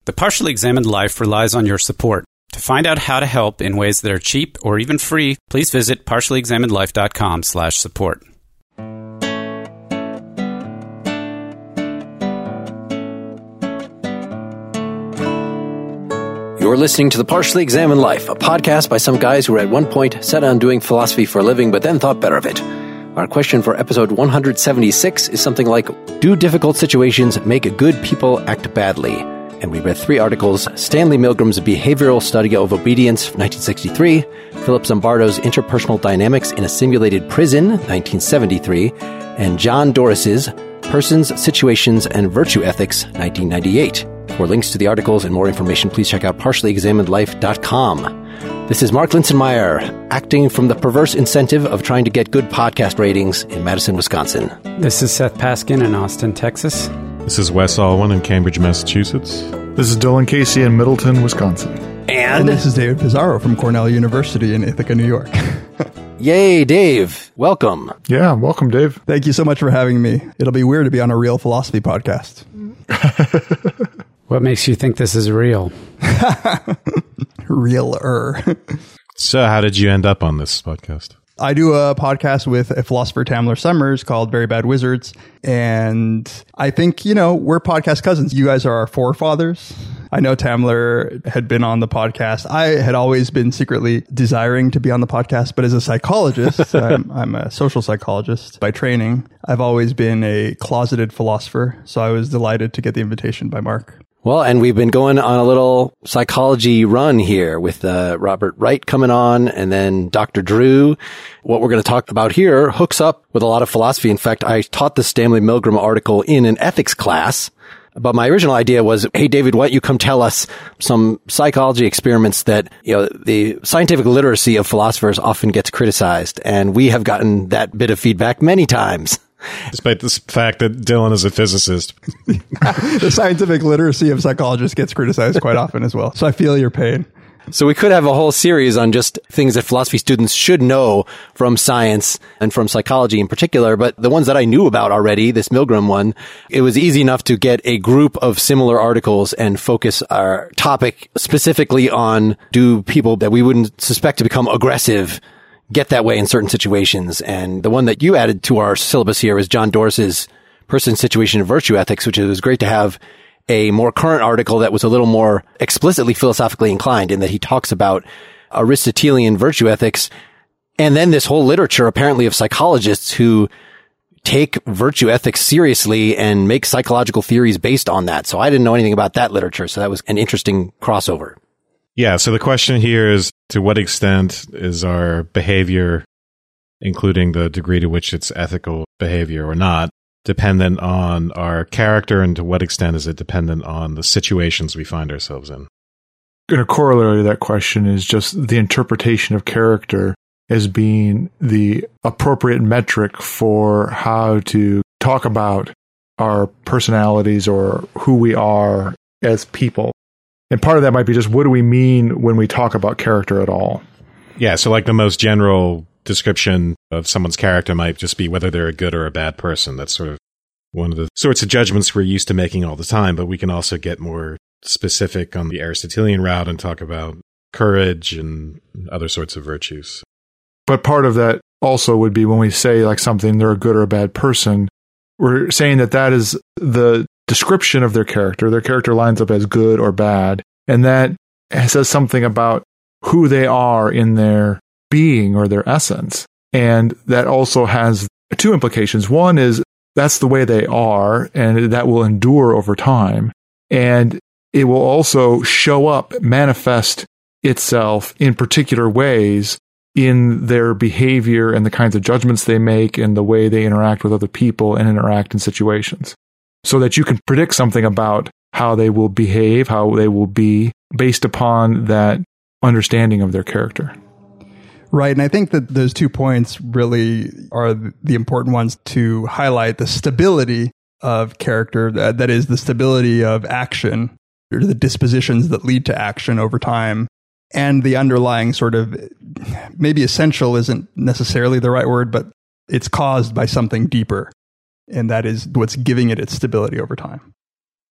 The Partially Examined Life relies on your support. To find out how to help in ways that are cheap or even free, please visit partiallyexaminedlife.com/support. You're listening to The Partially Examined Life, a podcast by some guys who were at one point set on doing philosophy for a living, but then thought better of it. Our question for episode 176 is something like, do difficult situations make good people act badly? And we read 3 articles: Stanley Milgram's Behavioral Study of Obedience, 1963, Philip Zimbardo's Interpersonal Dynamics in a Simulated Prison, 1973, and John Doris's Persons, Situations, and Virtue Ethics, 1998. For links to the articles and more information, please check out partiallyexaminedlife.com. This is Mark Linsenmeyer, acting from the perverse incentive of trying to get good podcast ratings in Madison, Wisconsin. This is Seth Paskin in Austin, Texas. This is Wes Alwan in Cambridge, Massachusetts. This is Dylan Casey in Middleton, Wisconsin. And this is David Pizarro from Cornell University in Ithaca, New York. Yay, Dave. Welcome. Yeah, welcome, Dave. Thank you so much for having me. It'll be weird to be on a real philosophy podcast. What makes you think this is real? Realer. So how did you end up on this podcast? I do a podcast with a philosopher, Tamler Summers, called Very Bad Wizards. And I think, we're podcast cousins. You guys are our forefathers. I know Tamler had been on the podcast. I had always been secretly desiring to be on the podcast, but as a psychologist, I'm a social psychologist by training. I've always been a closeted philosopher. So I was delighted to get the invitation by Mark. Well, and we've been going on a little psychology run here with Robert Wright coming on, and then Dr. Drew. What we're going to talk about here hooks up with a lot of philosophy. In fact, I taught the Stanley Milgram article in an ethics class. But my original idea was, hey, David, why don't you come tell us some psychology experiments that, the scientific literacy of philosophers often gets criticized. And we have gotten that bit of feedback many times. Despite the fact that Dylan is a physicist. The scientific literacy of psychologists gets criticized quite often as well. So I feel your pain. So we could have a whole series on just things that philosophy students should know from science and from psychology in particular. But the ones that I knew about already, this Milgram one, it was easy enough to get a group of similar articles and focus our topic specifically on, do people that we wouldn't suspect to become aggressive get that way in certain situations? And the one that you added to our syllabus here is John Doris's Person, Situation, and Virtue Ethics, which it was great to have a more current article that was a little more explicitly philosophically inclined in that he talks about Aristotelian virtue ethics, and then this whole literature apparently of psychologists who take virtue ethics seriously and make psychological theories based on that. So I didn't know anything about that literature, so that was an interesting crossover. Yeah, so the question here is, to what extent is our behavior, including the degree to which it's ethical behavior or not, dependent on our character, and to what extent is it dependent on the situations we find ourselves in? And a corollary to that question is just the interpretation of character as being the appropriate metric for how to talk about our personalities or who we are as people. And part of that might be just, what do we mean when we talk about character at all? Yeah, so like the most general description of someone's character might just be whether they're a good or a bad person. That's sort of one of the sorts of judgments we're used to making all the time, but we can also get more specific on the Aristotelian route and talk about courage and other sorts of virtues. But part of that also would be when we say like something, they're a good or a bad person, we're saying that that is the description of their character. Their character lines up as good or bad, and that says something about who they are in their being or their essence. And that also has 2 implications. One is that's the way they are, and that will endure over time. And it will also show up, manifest itself in particular ways in their behavior and the kinds of judgments they make and the way they interact with other people and interact in situations. So that you can predict something about how they will behave, how they will be, based upon that understanding of their character. Right. And I think that those 2 points really are the important ones to highlight: the stability of character, that is, the stability of action, or the dispositions that lead to action over time, and the underlying sort of, maybe essential isn't necessarily the right word, but it's caused by something deeper. And that is what's giving it its stability over time.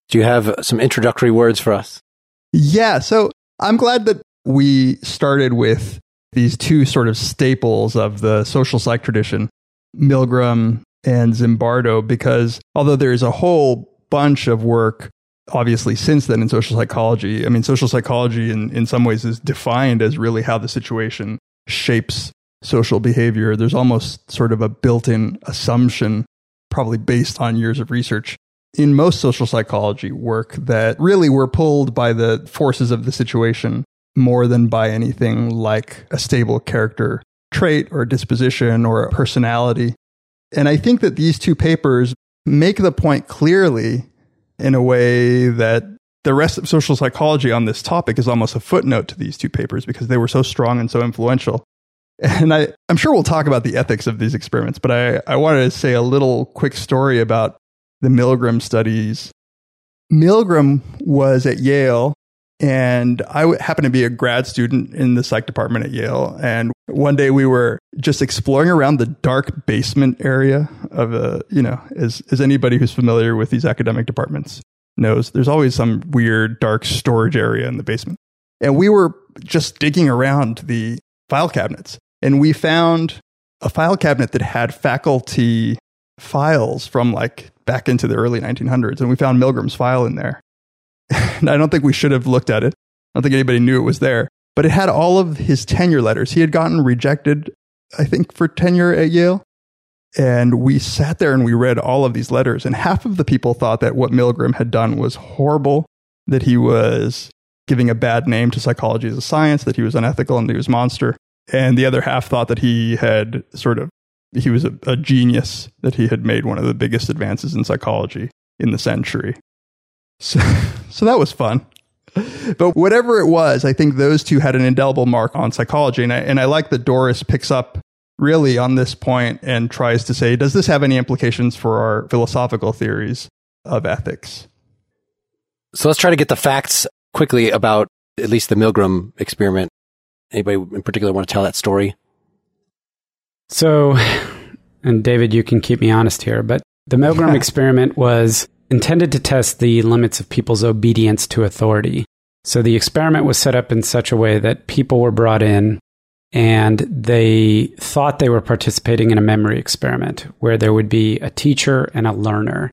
Do you have some introductory words for us? Yeah, so I'm glad that we started with these two sort of staples of the social psych tradition, Milgram and Zimbardo, because although there's a whole bunch of work, obviously, since then in social psychology, I mean, social psychology in some ways is defined as really how the situation shapes social behavior. There's almost sort of a built-in assumption, probably based on years of research, in most social psychology work that really we're pulled by the forces of the situation more than by anything like a stable character trait or disposition or a personality. And I think that these two papers make the point clearly in a way that the rest of social psychology on this topic is almost a footnote to these two papers because they were so strong and so influential. And I'm sure we'll talk about the ethics of these experiments, but I wanted to say a little quick story about the Milgram studies. Milgram was at Yale, and I happened to be a grad student in the psych department at Yale. And one day we were just exploring around the dark basement area of as anybody who's familiar with these academic departments knows, there's always some weird dark storage area in the basement. And we were just digging around the file cabinets, and we found a file cabinet that had faculty files from like back into the early 1900s. And we found Milgram's file in there. And I don't think we should have looked at it. I don't think anybody knew it was there. But it had all of his tenure letters. He had gotten rejected, I think, for tenure at Yale. And we sat there and we read all of these letters. And half of the people thought that what Milgram had done was horrible, that he was giving a bad name to psychology as a science, that he was unethical and he was a monster. And the other half thought that he was a genius, that he had made one of the biggest advances in psychology in the century. So that was fun. But whatever it was, I think those two had an indelible mark on psychology. And I like that Doris picks up really on this point and tries to say, does this have any implications for our philosophical theories of ethics? So let's try to get the facts quickly about at least the Milgram experiment. Anybody in particular want to tell that story? So, and David, you can keep me honest here, but the Milgram experiment was intended to test the limits of people's obedience to authority. So the experiment was set up in such a way that people were brought in and they thought they were participating in a memory experiment where there would be a teacher and a learner,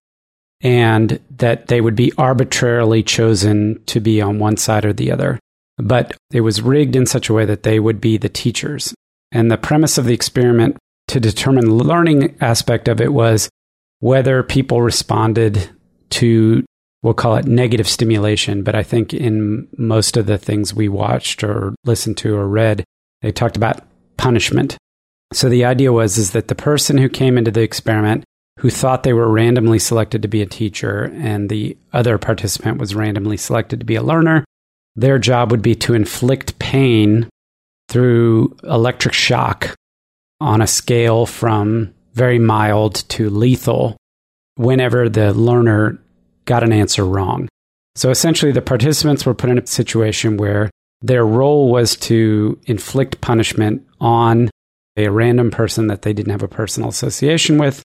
and that they would be arbitrarily chosen to be on one side or the other. But it was rigged in such a way that they would be the teachers. And the premise of the experiment to determine the learning aspect of it was whether people responded to, we'll call it negative stimulation. But I think in most of the things we watched or listened to or read, they talked about punishment. So the idea is that the person who came into the experiment who thought they were randomly selected to be a teacher and the other participant was randomly selected to be a learner, their job would be to inflict pain through electric shock on a scale from very mild to lethal whenever the learner got an answer wrong. So essentially, the participants were put in a situation where their role was to inflict punishment on a random person that they didn't have a personal association with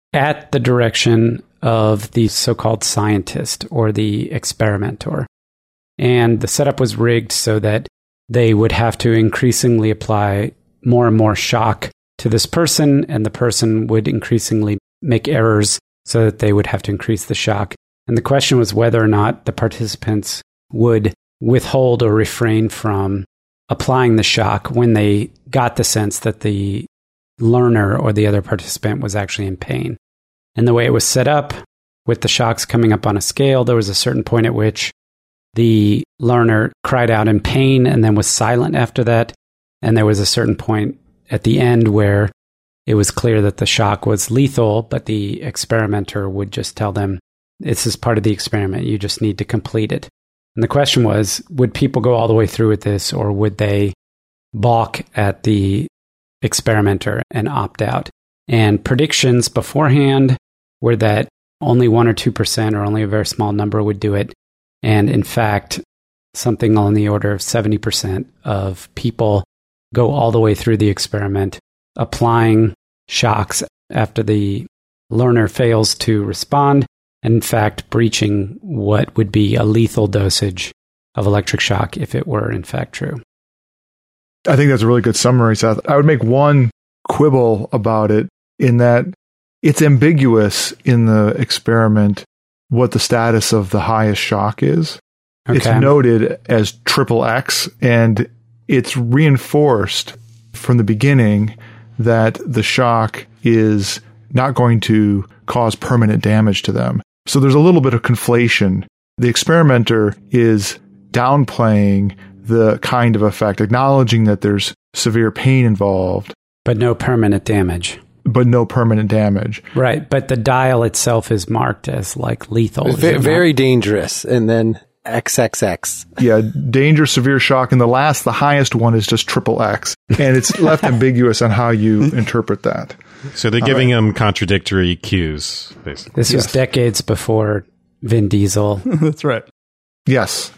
at the direction of the so-called scientist or the experimenter. And the setup was rigged so that they would have to increasingly apply more and more shock to this person, and the person would increasingly make errors so that they would have to increase the shock. And the question was whether or not the participants would withhold or refrain from applying the shock when they got the sense that the learner or the other participant was actually in pain. And the way it was set up, with the shocks coming up on a scale, there was a certain point at which the learner cried out in pain and then was silent after that. And there was a certain point at the end where it was clear that the shock was lethal, but the experimenter would just tell them, this is part of the experiment, you just need to complete it. And the question was, would people go all the way through with this, or would they balk at the experimenter and opt out? And predictions beforehand were that only 1 or 2% or only a very small number would do it. And in fact, something on the order of 70% of people go all the way through the experiment, applying shocks after the learner fails to respond, and in fact breaching what would be a lethal dosage of electric shock if it were in fact true. I think that's a really good summary, Seth. I would make one quibble about it in that it's ambiguous in the experiment what the status of the highest shock is. Okay. It's noted as XXX, and it's reinforced from the beginning that the shock is not going to cause permanent damage to them. So there's a little bit of conflation. The experimenter is downplaying the kind of effect, acknowledging that there's severe pain involved. But no permanent damage. Right, but the dial itself is marked as like lethal. Very dangerous, and then XXX. Yeah, danger, severe shock, and the highest one is just XXX. And it's left ambiguous on how you interpret that. So they're giving them contradictory cues, basically. This was decades before Vin Diesel. That's right. Yes.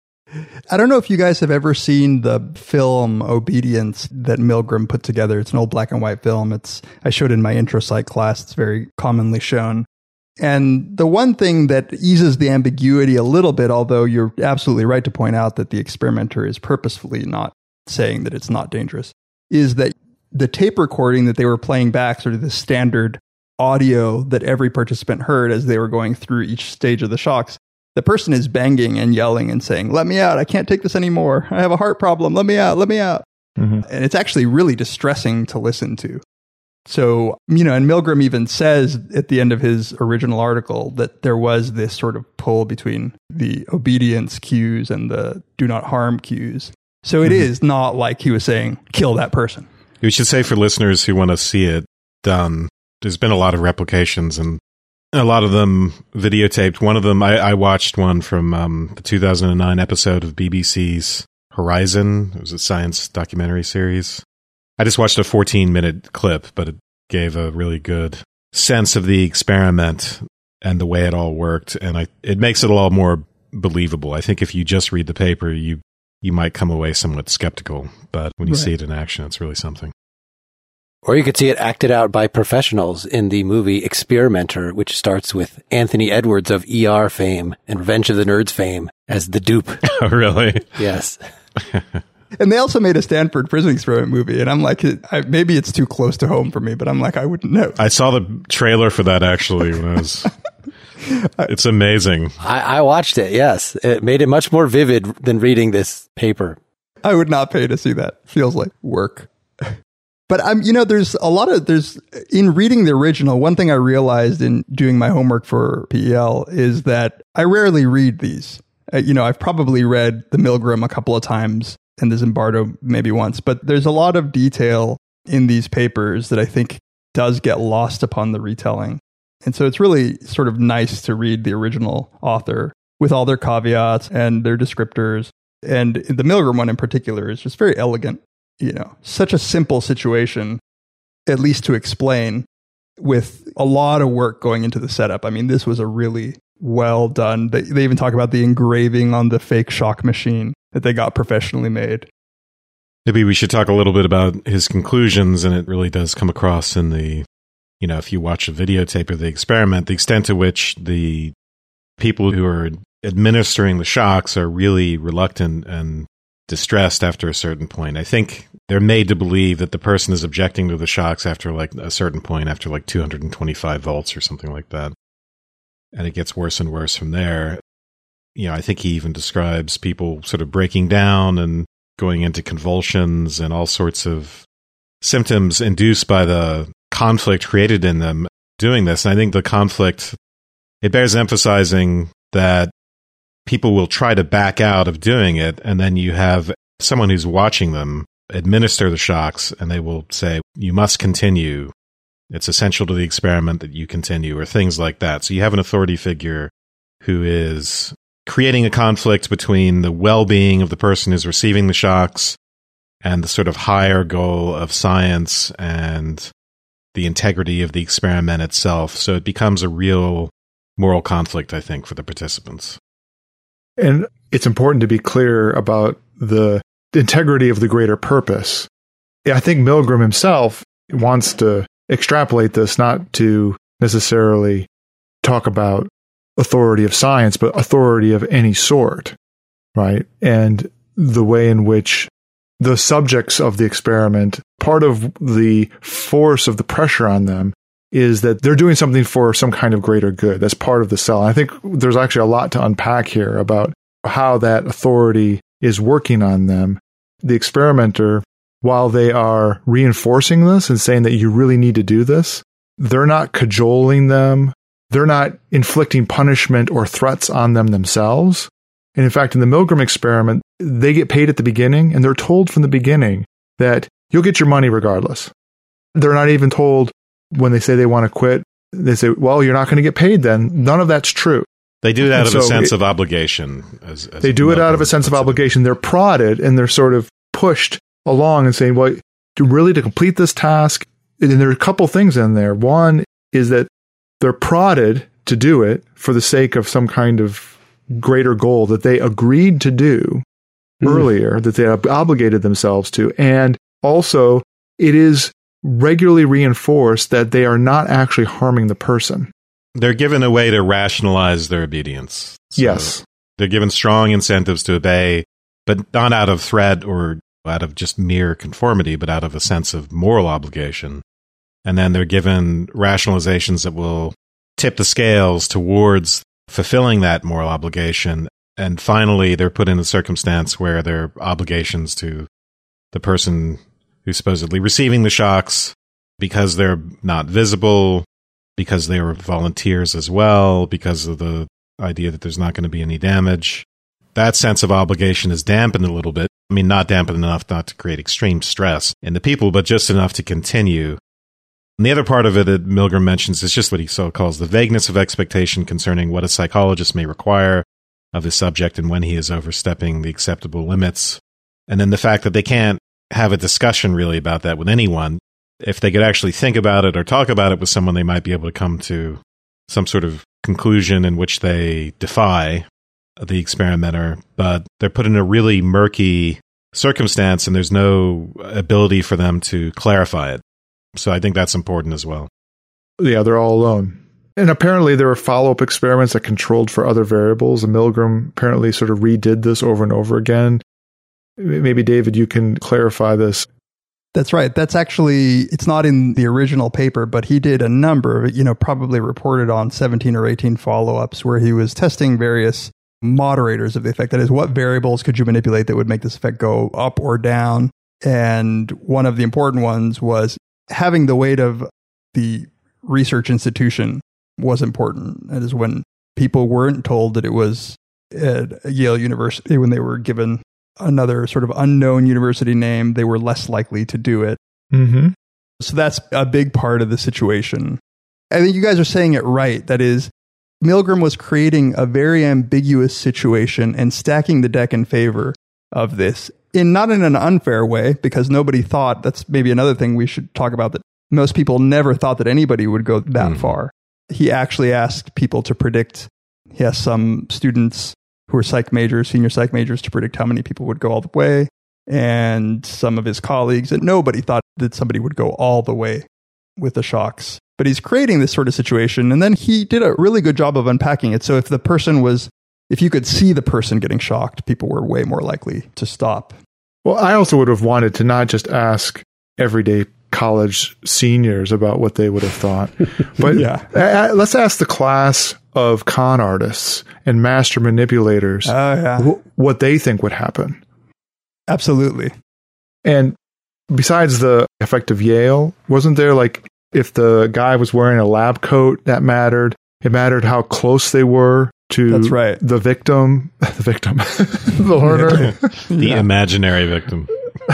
I don't know if you guys have ever seen the film Obedience that Milgram put together. It's an old black and white film. I showed it in my intro psych class. It's very commonly shown. And the one thing that eases the ambiguity a little bit, although you're absolutely right to point out that the experimenter is purposefully not saying that it's not dangerous, is that the tape recording that they were playing back, sort of the standard audio that every participant heard as they were going through each stage of the shocks, the person is banging and yelling and saying, "Let me out. I can't take this anymore. I have a heart problem. Let me out. Let me out." Mm-hmm. And it's actually really distressing to listen to. So, and Milgram even says at the end of his original article that there was this sort of pull between the obedience cues and the do not harm cues. So it is not like he was saying, kill that person. We should say for listeners who want to see it done, there's been a lot of replications and a lot of them videotaped. One of them, I watched one from the 2009 episode of BBC's Horizon. It was a science documentary series. I just watched a 14-minute clip, but it gave a really good sense of the experiment and the way it all worked. And it makes it a lot more believable. I think if you just read the paper, you might come away somewhat skeptical. But when you see it in action, it's really something. Or you could see it acted out by professionals in the movie Experimenter, which starts with Anthony Edwards of ER fame and Revenge of the Nerds fame as the dupe. Oh, really? Yes. And they also made a Stanford Prison Experiment movie, and I'm like, maybe it's too close to home for me, but I'm like, I wouldn't know. I saw the trailer for that, actually, when I was... It's amazing. I watched it, yes. It made it much more vivid than reading this paper. I would not pay to see that. Feels like work. But in reading the original, one thing I realized in doing my homework for PEL is that I rarely read these. I've probably read the Milgram a couple of times and the Zimbardo maybe once, but there's a lot of detail in these papers that I think does get lost upon the retelling. And so it's really sort of nice to read the original author with all their caveats and their descriptors. And the Milgram one in particular is just very elegant. Such a simple situation, at least to explain, with a lot of work going into the setup. I mean, this was a really well done. They even talk about the engraving on the fake shock machine that they got professionally made. Maybe we should talk a little bit about his conclusions, and it really does come across in the, if you watch a videotape of the experiment, the extent to which the people who are administering the shocks are really reluctant and distressed after a certain point. I think they're made to believe that the person is objecting to the shocks after like a certain point, after like 225 volts or something like that. And it gets worse and worse from there. I think he even describes people sort of breaking down and going into convulsions and all sorts of symptoms induced by the conflict created in them doing this. And I think the conflict, it bears emphasizing that people will try to back out of doing it, and then you have someone who's watching them administer the shocks, and they will say, you must continue. It's essential to the experiment that you continue, or things like that. So you have an authority figure who is creating a conflict between the well-being of the person who's receiving the shocks and the sort of higher goal of science and the integrity of the experiment itself. So it becomes a real moral conflict, I think, for the participants. And it's important to be clear about the integrity of the greater purpose. I think Milgram himself wants to extrapolate this, not to necessarily talk about authority of science, but authority of any sort, right? And the way in which the subjects of the experiment, part of the force of the pressure on them is that they're doing something for some kind of greater good. That's part of the cell. And I think there's actually a lot to unpack here about how that authority is working on them. The experimenter, while they are reinforcing this and saying that you really need to do this, they're not cajoling them. They're not inflicting punishment or threats on them themselves. And in fact, in the Milgram experiment, they get paid at the beginning, and they're told from the beginning that you'll get your money regardless. They're not even told when they say they want to quit, they say, well, you're not going to get paid then. None of that's true. They do it out of a sense of obligation. They do it out of a sense of obligation. They're prodded and they're sort of pushed along and saying, well, to complete this task, and there are a couple things in there. One is that they're prodded to do it for the sake of some kind of greater goal that they agreed to do earlier, that they obligated themselves to. And also, it is regularly reinforced that they are not actually harming the person. They're given a way to rationalize their obedience. So yes. They're given strong incentives to obey, but not out of threat or out of just mere conformity, but out of a sense of moral obligation. And then they're given rationalizations that will tip the scales towards fulfilling that moral obligation. And finally, they're put in a circumstance where their obligations to the person who's supposedly receiving the shocks, because they're not visible, because they were volunteers as well, because of the idea that there's not going to be any damage, that sense of obligation is dampened a little bit. I mean, not dampened enough not to create extreme stress in the people, but just enough to continue. And the other part of it that Milgram mentions is just what he calls the vagueness of expectation concerning what a psychologist may require of his subject and when he is overstepping the acceptable limits. And then the fact that they can't have a discussion really about that with anyone. If they could actually think about it or talk about it with someone, they might be able to come to some sort of conclusion in which they defy the experimenter. But they're put in a really murky circumstance, and there's no ability for them to clarify it. So I think that's important as well. Yeah, they're all alone. And apparently there were follow-up experiments that controlled for other variables. And Milgram apparently sort of redid this over and over again. Maybe, David, you can clarify this. That's right. That's actually, it's not in the original paper, but he did a number of, probably reported on 17 or 18 follow-ups where he was testing various moderators of the effect. That is, what variables could you manipulate that would make this effect go up or down? And one of the important ones was having the weight of the research institution was important. That is, when people weren't told that it was at Yale University, when they were given another sort of unknown university name, they were less likely to do it. Mm-hmm. So that's a big part of the situation. I think you guys are saying it right. That is, Milgram was creating a very ambiguous situation and stacking the deck in favor of this, not in an unfair way, because nobody thought, that's maybe another thing we should talk about, that most people never thought that anybody would go that far. He actually asked people to predict. He asked some students who were senior psych majors, to predict how many people would go all the way, and some of his colleagues, and nobody thought that somebody would go all the way with the shocks. But he's creating this sort of situation, and then he did a really good job of unpacking it. So if you could see the person getting shocked, people were way more likely to stop. Well, I also would have wanted to not just ask everyday college seniors about what they would have thought, but let's ask the class of con artists and master manipulators what they think would happen. Absolutely. And besides the effect of Yale, wasn't there, like, if the guy was wearing a lab coat, that mattered? It mattered how close they were to the victim, the learner. The imaginary victim.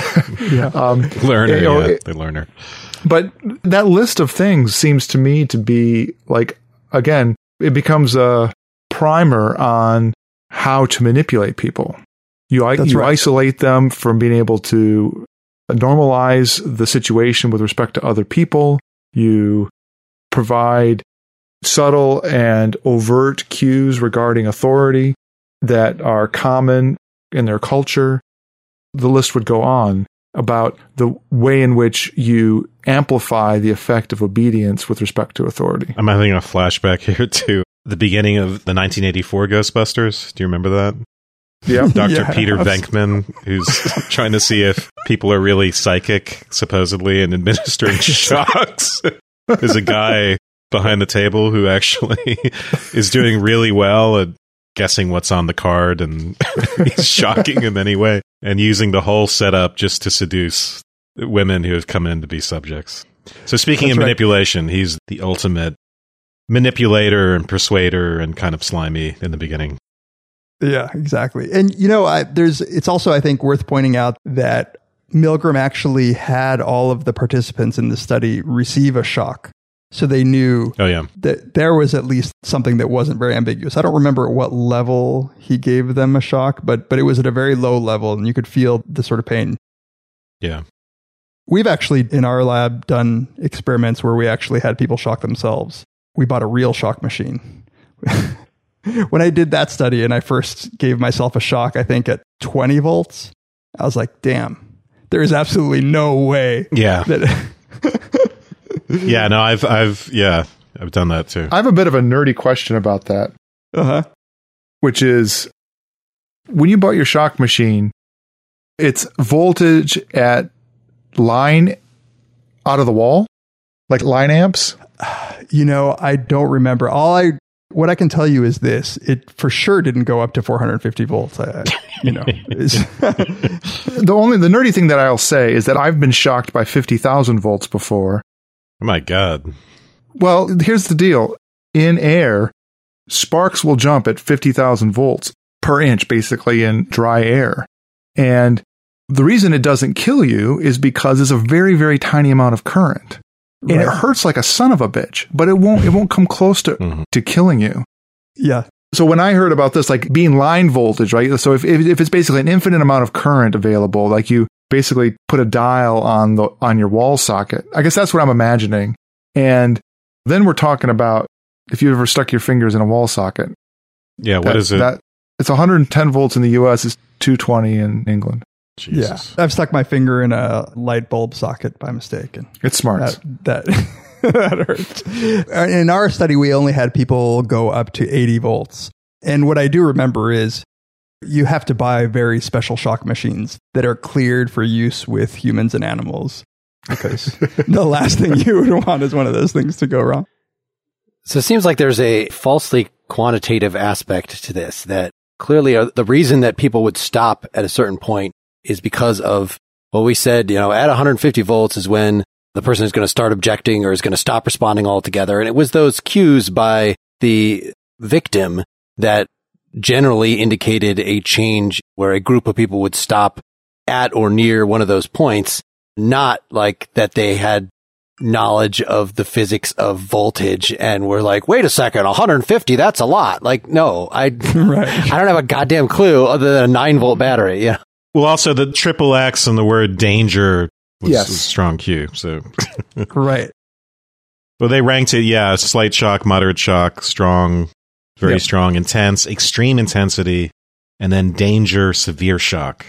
The learner. But that list of things seems to me to be, like, again, it becomes a primer on how to manipulate people. You isolate them from being able to normalize the situation with respect to other people. You provide subtle and overt cues regarding authority that are common in their culture. The list would go on about the way in which you amplify the effect of obedience with respect to authority. I'm having a flashback here to the beginning of the 1984 Ghostbusters. Do you remember that? Yeah. Dr. Peter Venkman, who's trying to see if people are really psychic, supposedly, and administering shocks. There's a guy behind the table who actually is doing really well at guessing what's on the card, and he's shocking in any way, and using the whole setup just to seduce women who have come in to be subjects. So speaking of manipulation, he's the ultimate manipulator and persuader, and kind of slimy in the beginning. Yeah, exactly. And, it's also, I think, worth pointing out that Milgram actually had all of the participants in the study receive a shock. So they knew that there was at least something that wasn't very ambiguous. I don't remember at what level he gave them a shock, but it was at a very low level, and you could feel the sort of pain. Yeah. We've actually, in our lab, done experiments where we actually had people shock themselves. We bought a real shock machine. When I did that study and I first gave myself a shock, I think at 20 volts, I was like, damn, there is absolutely no way. Yeah. Yeah, no, I've done that too. I have a bit of a nerdy question about that. Which is, when you bought your shock machine, it's voltage at line out of the wall? Like line amps? I don't remember. What I can tell you is this: it for sure didn't go up to 450 volts. The nerdy thing that I'll say is that I've been shocked by 50,000 volts before. Oh my God. Well, here's the deal. In air, sparks will jump at 50,000 volts per inch, basically, in dry air. And the reason it doesn't kill you is because it's a very, very tiny amount of current. And it hurts like a son of a bitch, but it won't come close to killing you. Yeah. So when I heard about this, like being line voltage, right? So if it's basically an infinite amount of current available, like you basically put a dial on your wall socket, I guess that's what I'm imagining. And then we're talking about if you ever stuck your fingers in a wall socket. Yeah. What is it? It's 110 volts in the US. It's 220 in England. Jesus. Yeah, I've stuck my finger in a light bulb socket by mistake, and it's smart. That hurts. In our study, we only had people go up to 80 volts, and what I do remember is you have to buy very special shock machines that are cleared for use with humans and animals, because the last thing you would want is one of those things to go wrong. So it seems like there's a falsely quantitative aspect to this, that clearly the reason that people would stop at a certain point is because of what we said, at 150 volts is when the person is going to start objecting or is going to stop responding altogether. And it was those cues by the victim that generally indicated a change where a group of people would stop at or near one of those points, not like that they had knowledge of the physics of voltage and were like, wait a second, 150, that's a lot. Like, no, I don't have a goddamn clue other than a 9-volt battery. Yeah. Well, also the triple X and the word danger was a strong cue. So, right. Well, they ranked it, slight shock, moderate shock, strong, very strong, intense, extreme intensity, and then danger, severe shock,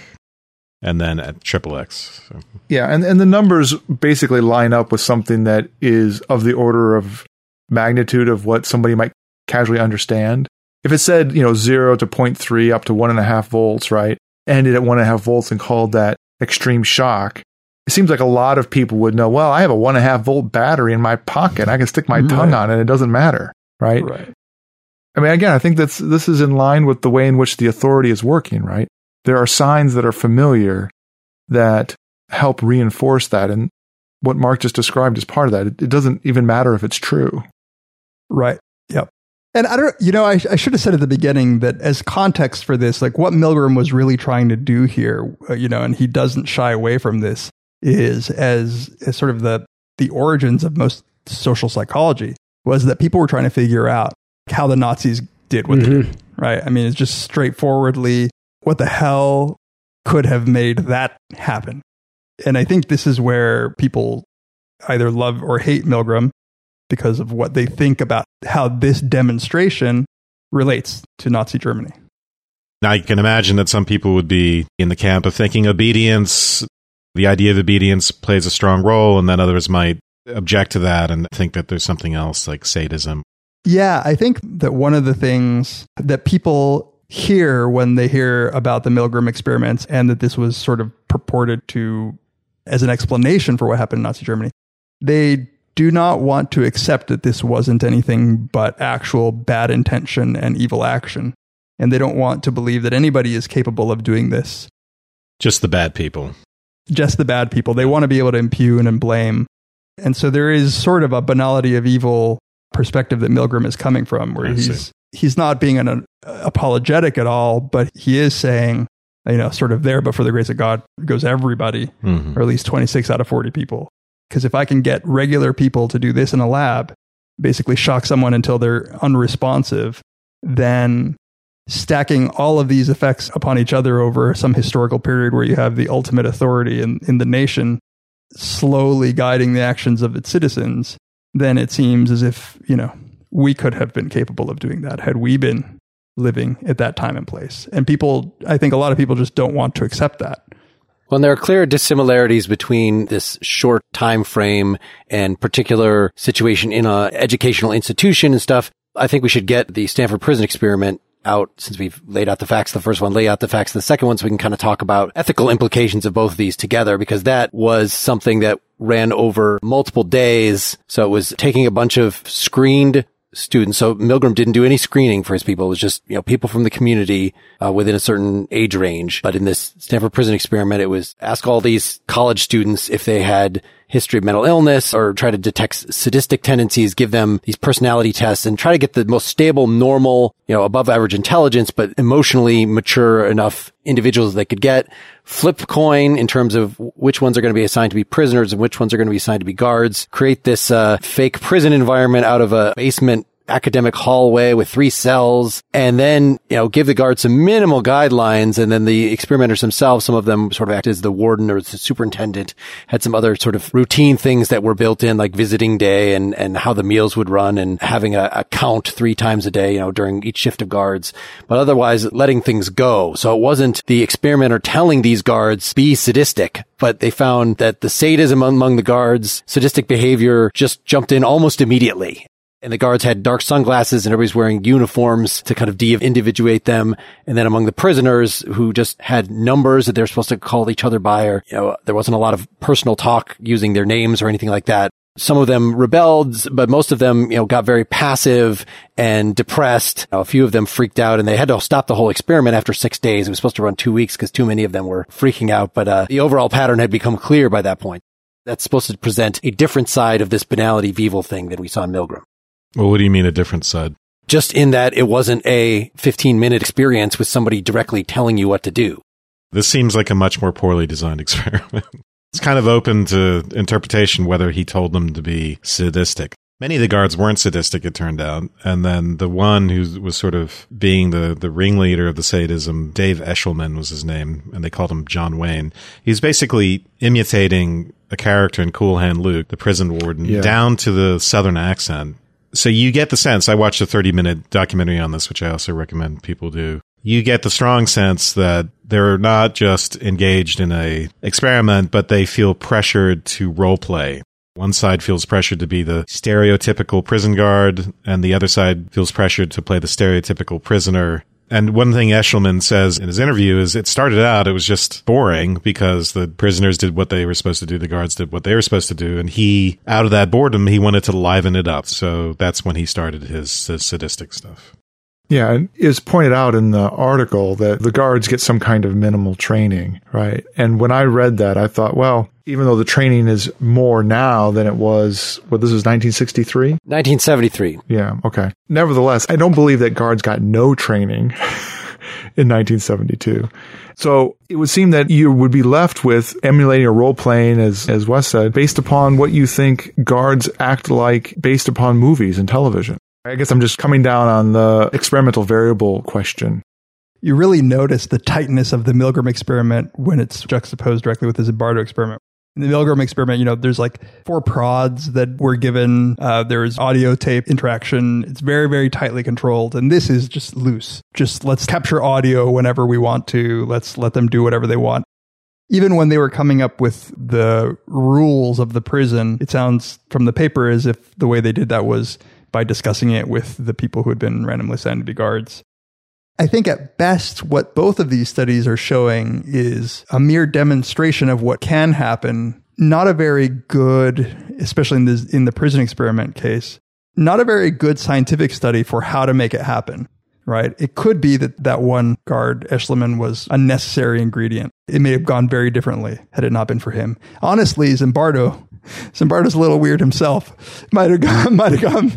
and then at triple X. So. Yeah, and the numbers basically line up with something that is of the order of magnitude of what somebody might casually understand. If it said, 0 to 0.3 up to 1.5 volts, right? Ended at 1.5 volts and called that extreme shock, it seems like a lot of people would know, well, I have a 1.5 volt battery in my pocket. I can stick my tongue on it. It doesn't matter. Right. I mean, again, I think this is in line with the way in which the authority is working, right? There are signs that are familiar that help reinforce that. And what Mark just described is part of that. It doesn't even matter if it's true. Right. Yep. And I should have said at the beginning that as context for this, like what Milgram was really trying to do here, and he doesn't shy away from this, is as sort of the origins of most social psychology was that people were trying to figure out how the Nazis did what they did, right? I mean, it's just straightforwardly, what the hell could have made that happen? And I think this is where people either love or hate Milgram, because of what they think about how this demonstration relates to Nazi Germany. Now, you can imagine that some people would be in the camp of thinking obedience, the idea of obedience plays a strong role, and then others might object to that and think that there's something else like sadism. Yeah, I think that one of the things that people hear when they hear about the Milgram experiments and that this was sort of purported to as an explanation for what happened in Nazi Germany, they do not want to accept that this wasn't anything but actual bad intention and evil action. And they don't want to believe that anybody is capable of doing this. Just the bad people. Just the bad people. They want to be able to impugn and blame. And so there is sort of a banality of evil perspective that Milgram is coming from, where he's not being an apologetic at all, but he is saying, sort of there, but for the grace of God goes everybody, or at least 26 out of 40 people. Because if I can get regular people to do this in a lab, basically shock someone until they're unresponsive, then stacking all of these effects upon each other over some historical period where you have the ultimate authority in the nation slowly guiding the actions of its citizens, then it seems as if, we could have been capable of doing that had we been living at that time and place. And I think a lot of people just don't want to accept that. Well, and there are clear dissimilarities between this short time frame and particular situation in an educational institution and stuff. I think we should get the Stanford Prison Experiment out, since we've laid out the facts. The first one, lay out the facts. The second one, so we can kind of talk about ethical implications of both of these together, because that was something that ran over multiple days. So it was taking a bunch of screened students. So Milgram didn't do any screening for his people. It was just, people from the community within a certain age range. But in this Stanford Prison Experiment, it was ask all these college students if they had history of mental illness or try to detect sadistic tendencies, give them these personality tests and try to get the most stable, normal, above average intelligence, but emotionally mature enough individuals they could get. Flip coin in terms of which ones are going to be assigned to be prisoners and which ones are going to be assigned to be guards. Create this fake prison environment out of a basement academic hallway with 3 cells, and then, give the guards some minimal guidelines. And then the experimenters themselves, some of them sort of act as the warden or the superintendent, had some other sort of routine things that were built in, like visiting day and how the meals would run and having a count 3 times a day, during each shift of guards, but otherwise letting things go. So it wasn't the experimenter telling these guards be sadistic, but they found that the sadism among the guards, sadistic behavior just jumped in almost immediately. And the guards had dark sunglasses and everybody's wearing uniforms to kind of de-individuate them. And then among the prisoners who just had numbers that they're supposed to call each other by, or, there wasn't a lot of personal talk using their names or anything like that. Some of them rebelled, but most of them, got very passive and depressed. A few of them freaked out and they had to stop the whole experiment after 6 days. It was supposed to run 2 weeks because too many of them were freaking out. But the overall pattern had become clear by that point. That's supposed to present a different side of this banality of evil thing than we saw in Milgram. Well, what do you mean a different side? Just in that it wasn't a 15-minute experience with somebody directly telling you what to do. This seems like a much more poorly designed experiment. It's kind of open to interpretation whether he told them to be sadistic. Many of the guards weren't sadistic, it turned out. And then the one who was sort of being the ringleader of the sadism, Dave Eshelman was his name, and they called him John Wayne. He's basically imitating a character in Cool Hand Luke, the prison warden, down to the Southern accent. So you get the sense, I watched a 30-minute documentary on this, which I also recommend people do. You get the strong sense that they're not just engaged in a experiment, but they feel pressured to role play. One side feels pressured to be the stereotypical prison guard, and the other side feels pressured to play the stereotypical prisoner. And one thing Eshelman says in his interview is it started out, it was just boring because the prisoners did what they were supposed to do, the guards did what they were supposed to do, and he, out of that boredom, he wanted to liven it up. So that's when he started his sadistic stuff. Yeah, and it's pointed out in the article that the guards get some kind of minimal training, right? And when I read that, I thought, well, even though the training is more now than it was, this was 1963? 1973. Yeah, okay. Nevertheless, I don't believe that guards got no training in 1972. So it would seem that you would be left with emulating or role-playing, as Wes said, based upon what you think guards act like based upon movies and television. I guess I'm just coming down on the experimental variable question. You really notice the tightness of the Milgram experiment when it's juxtaposed directly with the Zimbardo experiment. In the Milgram experiment, there's like 4 prods that were given. There's audio tape interaction. It's very, very tightly controlled. And this is just loose. Just let's capture audio whenever we want to. Let's let them do whatever they want. Even when they were coming up with the rules of the prison, it sounds from the paper as if the way they did that was by discussing it with the people who had been randomly assigned to be guards. I think at best, what both of these studies are showing is a mere demonstration of what can happen. Not a very good, especially in the prison experiment case, not a very good scientific study for how to make it happen, right? It could be that one guard, Eshleman, was a necessary ingredient. It may have gone very differently had it not been for him. Honestly, Zimbardo's a little weird himself. Might have gone.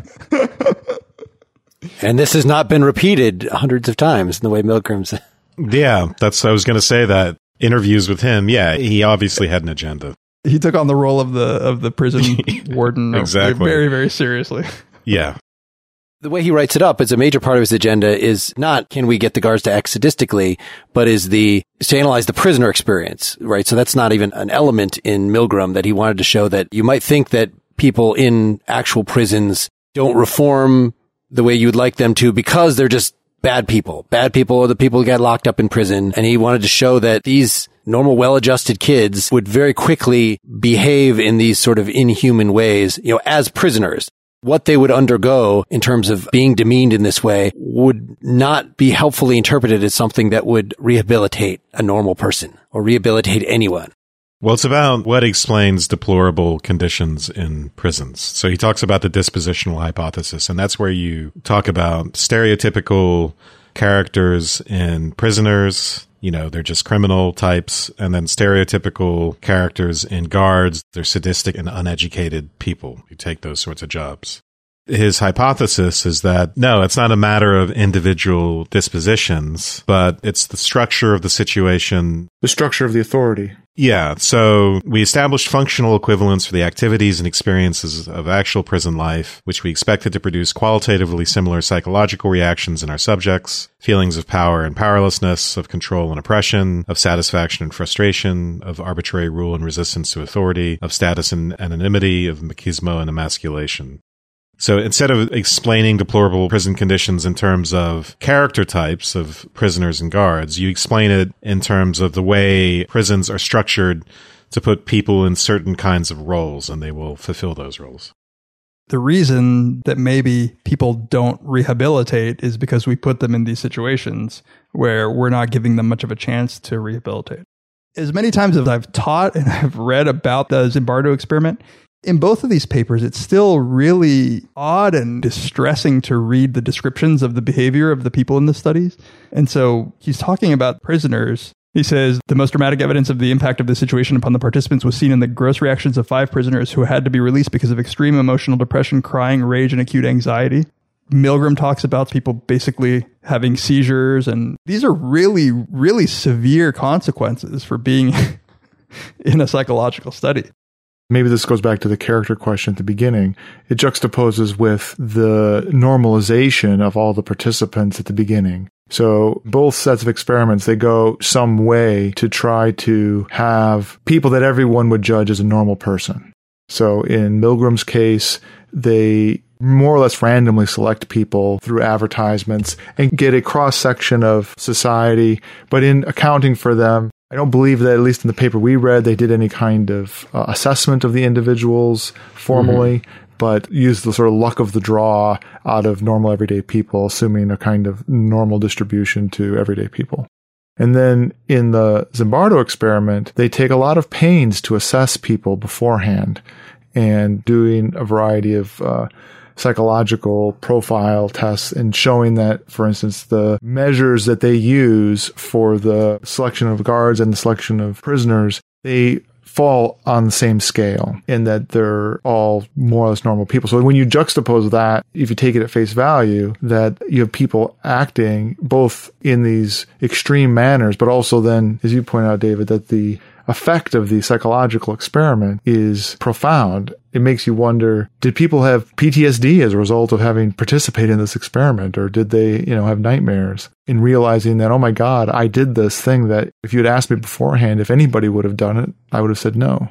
And this has not been repeated hundreds of times in the way Milgram's. Yeah, I was going to say that. Interviews with him, yeah, he obviously had an agenda. He took on the role of the prison warden exactly. very, very seriously. Yeah. The way he writes it up, it's a major part of his agenda is not can we get the guards to act sadistically, but is to analyze the prisoner experience, right? So that's not even an element in Milgram that he wanted to show that you might think that people in actual prisons don't reform the way you would like them to because they're just bad people. Bad people are the people who get locked up in prison. And he wanted to show that these normal, well-adjusted kids would very quickly behave in these sort of inhuman ways, as prisoners. What they would undergo in terms of being demeaned in this way would not be helpfully interpreted as something that would rehabilitate a normal person or rehabilitate anyone. Well, it's about what explains deplorable conditions in prisons. So he talks about the dispositional hypothesis, and that's where you talk about stereotypical characters in prisoners. They're just criminal types, and then stereotypical characters in guards. They're sadistic and uneducated people who take those sorts of jobs. His hypothesis is that, no, it's not a matter of individual dispositions, but it's the structure of the situation. The structure of the authority. Yeah. So we established functional equivalents for the activities and experiences of actual prison life, which we expected to produce qualitatively similar psychological reactions in our subjects, feelings of power and powerlessness, of control and oppression, of satisfaction and frustration, of arbitrary rule and resistance to authority, of status and anonymity, of machismo and emasculation. So instead of explaining deplorable prison conditions in terms of character types of prisoners and guards, you explain it in terms of the way prisons are structured to put people in certain kinds of roles, and they will fulfill those roles. The reason that maybe people don't rehabilitate is because we put them in these situations where we're not giving them much of a chance to rehabilitate. As many times as I've taught and I've read about the Zimbardo experiment, in both of these papers, it's still really odd and distressing to read the descriptions of the behavior of the people in the studies. And so he's talking about prisoners. He says, the most dramatic evidence of the impact of the situation upon the participants was seen in the gross reactions of 5 prisoners who had to be released because of extreme emotional depression, crying, rage, and acute anxiety. Milgram talks about people basically having seizures, and these are really, really severe consequences for being in a psychological study. Maybe this goes back to the character question at the beginning. It juxtaposes with the normalization of all the participants at the beginning. So both sets of experiments, they go some way to try to have people that everyone would judge as a normal person. So in Milgram's case, they more or less randomly select people through advertisements and get a cross-section of society. But in accounting for them, I don't believe that, at least in the paper we read, they did any kind of assessment of the individuals formally, but used the sort of luck of the draw out of normal everyday people, assuming a kind of normal distribution to everyday people. And then in the Zimbardo experiment, they take a lot of pains to assess people beforehand and doing a variety of psychological profile tests and showing that, for instance, the measures that they use for the selection of guards and the selection of prisoners, they fall on the same scale in that they're all more or less normal people. So when you juxtapose that, if you take it at face value, that you have people acting both in these extreme manners, but also then, as you point out, David, that the effect of the psychological experiment is profound. It makes you wonder, did people have PTSD as a result of having participated in this experiment? Or did they, have nightmares in realizing that, oh my God, I did this thing that if you had asked me beforehand, if anybody would have done it, I would have said no.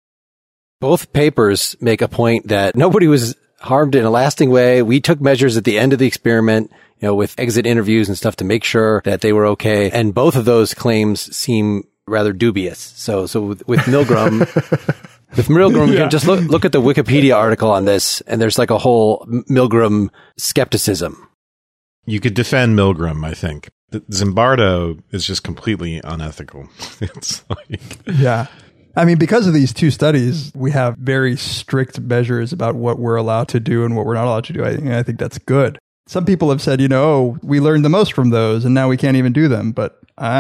Both papers make a point that nobody was harmed in a lasting way. We took measures at the end of the experiment, with exit interviews and stuff to make sure that they were okay. And both of those claims seem rather dubious. So with Milgram, With Milgram, you can just look at the Wikipedia article on this, and there's like a whole Milgram skepticism. You could defend Milgram, I think. Zimbardo is just completely unethical. It's like... Yeah. I mean, because of these two studies, we have very strict measures about what we're allowed to do and what we're not allowed to do. I think that's good. Some people have said, we learned the most from those and now we can't even do them. But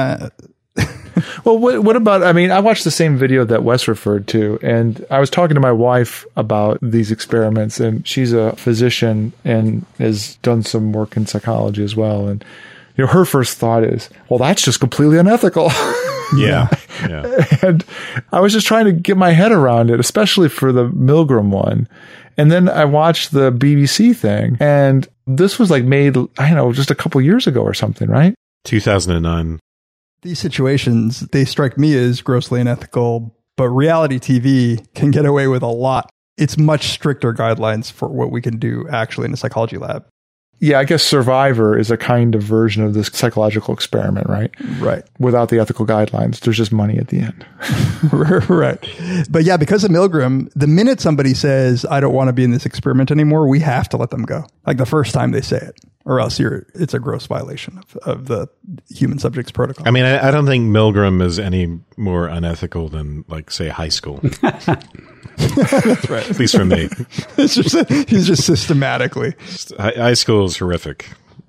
well, what about, I watched the same video that Wes referred to, and I was talking to my wife about these experiments, and she's a physician and has done some work in psychology as well. And, her first thought is, well, that's just completely unethical. Yeah. And I was just trying to get my head around it, especially for the Milgram one. And then I watched the BBC thing, and this was like made, just a couple years ago or something, right? 2009. These situations, they strike me as grossly unethical, but reality TV can get away with a lot. It's much stricter guidelines for what we can do actually in a psychology lab. Yeah, I guess Survivor is a kind of version of this psychological experiment, right? Right. Without the ethical guidelines, there's just money at the end. Right. But yeah, because of Milgram, the minute somebody says, I don't want to be in this experiment anymore, we have to let them go. Like the first time they say it, or else it's a gross violation of the human subjects protocol. I mean, I don't think Milgram is any more unethical than, like, say, high school. That's right. At least for me. He's just systematically. High school is horrific.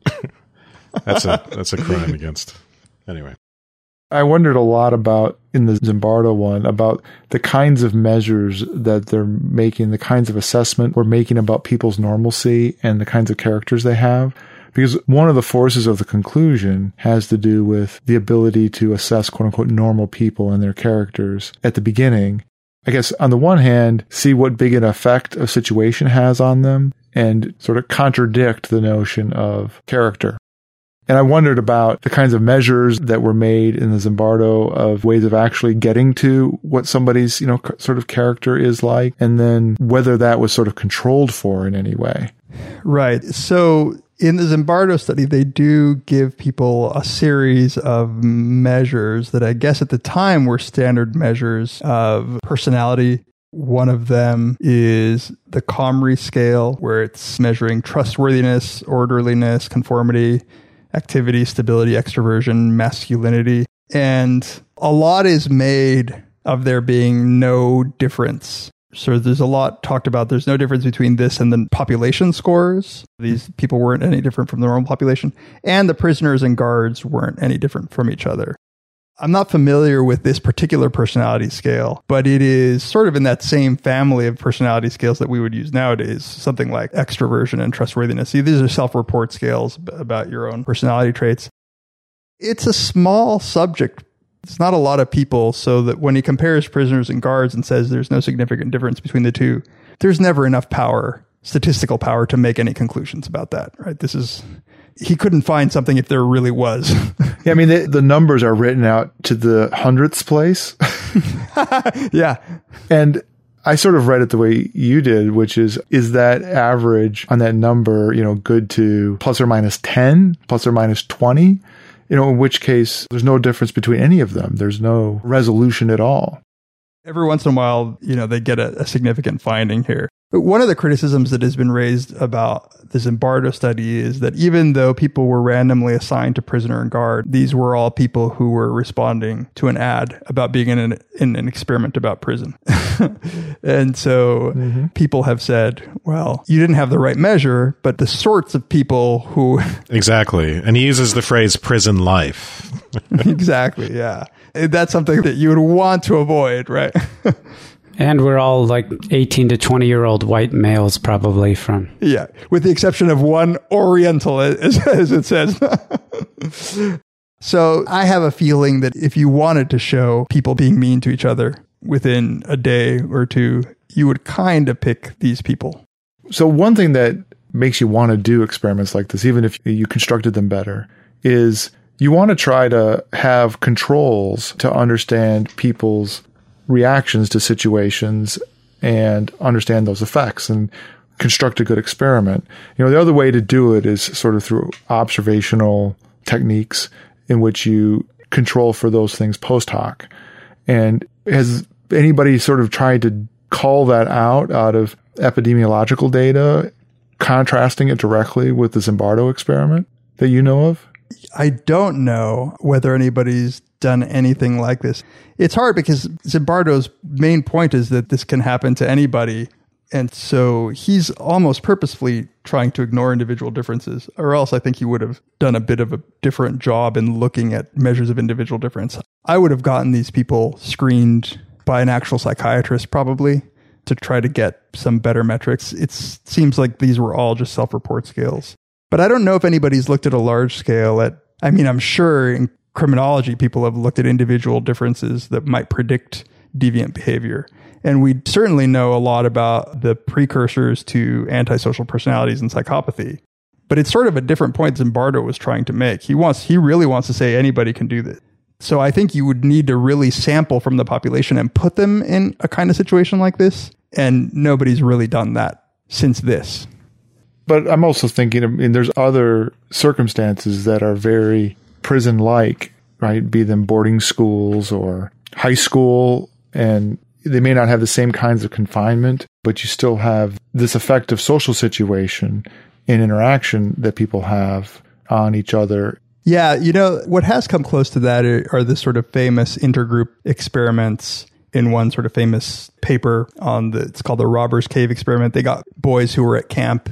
That's a crime against. Anyway. I wondered a lot about, in the Zimbardo one, about the kinds of measures that they're making, the kinds of assessment we're making about people's normalcy and the kinds of characters they have. Because one of the forces of the conclusion has to do with the ability to assess quote unquote normal people and their characters at the beginning. I guess on the one hand, see what big an effect a situation has on them and sort of contradict the notion of character. And I wondered about the kinds of measures that were made in the Zimbardo of ways of actually getting to what somebody's, sort of character is like, and then whether that was sort of controlled for in any way. Right. So in the Zimbardo study, they do give people a series of measures that I guess at the time were standard measures of personality. One of them is the Comrie scale, where it's measuring trustworthiness, orderliness, conformity, activity, stability, extroversion, masculinity. And a lot is made of there being no difference. So there's a lot talked about. There's no difference between this and the population scores. These people weren't any different from the normal population. And the prisoners and guards weren't any different from each other. I'm not familiar with this particular personality scale, but it is sort of in that same family of personality scales that we would use nowadays, something like extroversion and trustworthiness. See, these are self-report scales about your own personality traits. It's a small subject. It's not a lot of people, so that when he compares prisoners and guards and says there's no significant difference between the two, there's never enough power, statistical power, to make any conclusions about that, right? He couldn't find something if there really was. Yeah, I mean, the numbers are written out to the hundredths place. Yeah. And I sort of read it the way you did, which is that average on that number, good to plus or minus 10, plus or minus 20, in which case there's no difference between any of them. There's no resolution at all. Every once in a while, they get a significant finding here. But one of the criticisms that has been raised about the Zimbardo study is that even though people were randomly assigned to prisoner and guard, these were all people who were responding to an ad about being in an experiment about prison. And so people have said, well, you didn't have the right measure, but the sorts of people who... Exactly. And he uses the phrase prison life. Exactly, yeah. That's something that you would want to avoid, right? And we're all like 18 to 20-year-old white males probably from... Yeah, with the exception of one Oriental, as it says. So I have a feeling that if you wanted to show people being mean to each other within a day or two, you would kind of pick these people. So one thing that makes you want to do experiments like this, even if you constructed them better, is you want to try to have controls to understand people's reactions to situations and understand those effects and construct a good experiment. The other way to do it is sort of through observational techniques in which you control for those things post hoc. And has anybody sort of tried to call that out of epidemiological data, contrasting it directly with the Zimbardo experiment that you know of? I don't know whether anybody's done anything like this. It's hard because Zimbardo's main point is that this can happen to anybody. And so he's almost purposefully trying to ignore individual differences, or else I think he would have done a bit of a different job in looking at measures of individual difference. I would have gotten these people screened by an actual psychiatrist probably to try to get some better metrics. It seems like these were all just self-report scales. But I don't know if anybody's looked at a large scale I'm sure in criminology, people have looked at individual differences that might predict deviant behavior. And we certainly know a lot about the precursors to antisocial personalities and psychopathy. But it's sort of a different point Zimbardo was trying to make. He really wants to say anybody can do this. So I think you would need to really sample from the population and put them in a kind of situation like this. And nobody's really done that since this. But I'm also thinking, there's other circumstances that are very prison-like, right? Be them boarding schools or high school, and they may not have the same kinds of confinement, but you still have this effective social situation and interaction that people have on each other. Yeah, what has come close to that are the sort of famous intergroup experiments. In one sort of famous paper it's called the Robbers Cave experiment. They got boys who were at camp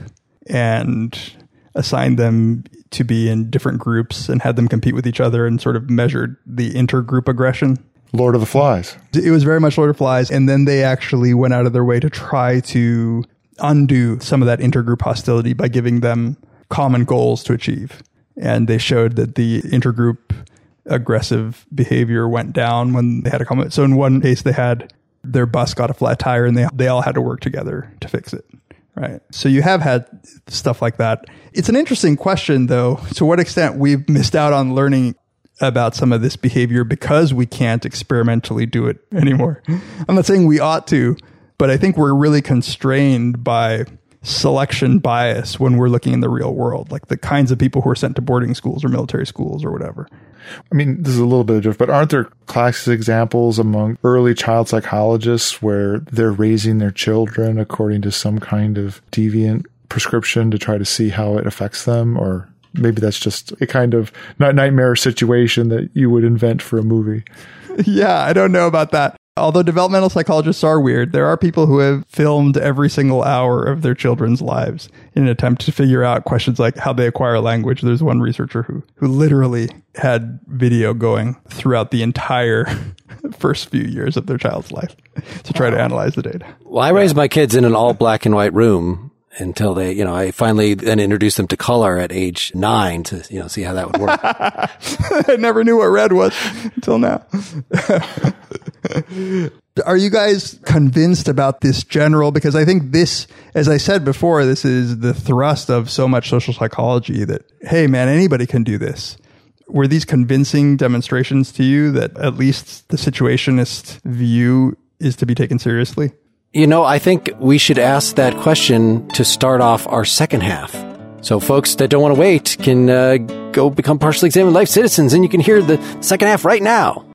and assigned them to be in different groups and had them compete with each other and sort of measured the intergroup aggression. Lord of the Flies. It was very much Lord of the Flies. And then they actually went out of their way to try to undo some of that intergroup hostility by giving them common goals to achieve. And they showed that the intergroup aggressive behavior went down when they had a common. So in one case, they had their bus got a flat tire and they all had to work together to fix it. Right. So you have had stuff like that. It's an interesting question, though, to what extent we've missed out on learning about some of this behavior because we can't experimentally do it anymore. I'm not saying we ought to, but I think we're really constrained by selection bias when we're looking in the real world, like the kinds of people who are sent to boarding schools or military schools or whatever. This is a little bit of different, but aren't there classic examples among early child psychologists where they're raising their children according to some kind of deviant prescription to try to see how it affects them? Or maybe that's just a kind of nightmare situation that you would invent for a movie. Yeah, I don't know about that. Although developmental psychologists are weird, there are people who have filmed every single hour of their children's lives in an attempt to figure out questions like how they acquire language. There's one researcher who literally had video going throughout the entire first few years of their child's life to try to analyze the data. Well, I raised my kids in an all black and white room until they, I finally then introduced them to color at age 9 to, see how that would work. I never knew what red was until now. Are you guys convinced about this general? Because I think this, as I said before, this is the thrust of so much social psychology that, hey, man, anybody can do this. Were these convincing demonstrations to you that at least the situationist view is to be taken seriously? I think we should ask that question to start off our second half. So folks that don't want to wait can go become partially examined life citizens, and you can hear the second half right now.